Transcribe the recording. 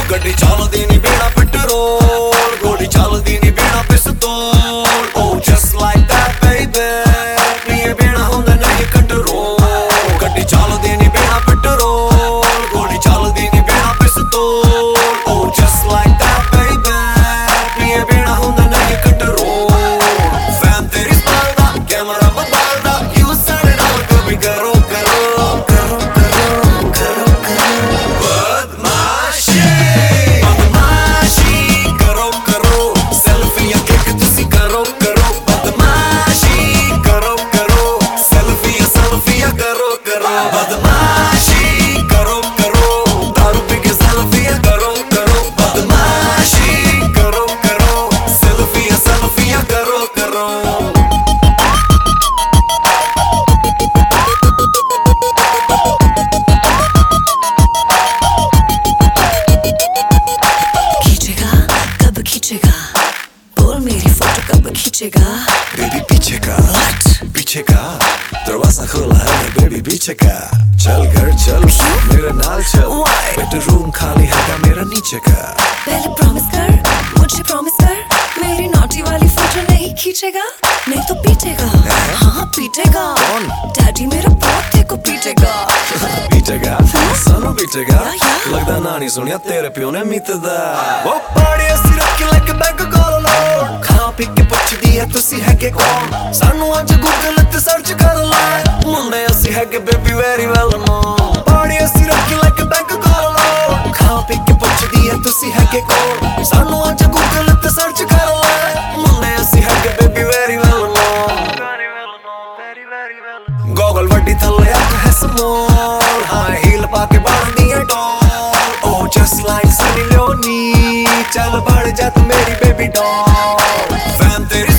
गड्डी चलदी नी बिना पेट्रोल, गोली चलदी नी बिना पिस्तौल। Oh just like that baby, पिए बिना हुंदा नहीं कंट्रोल। गड्डी चलदी नी बिना पेट्रोल, गोली चलदी नी बिना पिस्तौल। Oh just like that baby, पिए बिना हुंदा नहीं कंट्रोल। फैन तेरी स्माइल दा कैमरा बदलदा, यू साढ़े नाल कभी करो करो करो करो करो करो बदमाशी बदमाशी करो करो, सेल्फियां क्लिक तुसी करो करो। बदमाशी करो करो, सेल्फियां करो करो। बदमाशी करो करो, दारू पी के सेल्फियां करो करो। बदमाशी करो करो, सेल्फियां करो करो। खींचेगा कब खींचेगा, बोल मेरी फोटो कब खींचेगा। बेबी पीछे का पीछे का दरवाजा खुला है बेबी पीछे का। चल घर चल मेरे नाल चल, बेडरूम खाली है का मेरा नीचे का। पहले प्रॉमिस कर, मुझे प्रॉमिस कर, मेरी नॉटी वाली फोटो नहीं खींचेगा, नहीं तो पीटेगा। हाँ पीटेगा, कौन? डैडी मेरा बहुत तेरे को पीटेगा। पीटेगा सानू पीटेगा, लगदा ना नहीं सुनिया तेरे प्यो ने मितदा। वो पाड़ी असी रखी लाइक बैंक कॉल लो, खा पी के पुछदी है तुसी है के कौन। सानू अज गूगल ते सर्च कर ले, मुंडे असी है के बेबी वेरी वेल नो। पाड़ी असी रखी लाइक बैंक कॉल लो, खा पी के पुछदी है तुसी है के कौन। सानू अज गूगल ते सर्च कर ले, मुंडे असी है के baby very well know. Goggle वड्डी थल्ले अख है स्मॉल, हाई हील पाके बढ़दी है tall. Oh just like Sunny Leone, चल बढ़ जा तू मेरी बेबी डॉल। फैन तेरी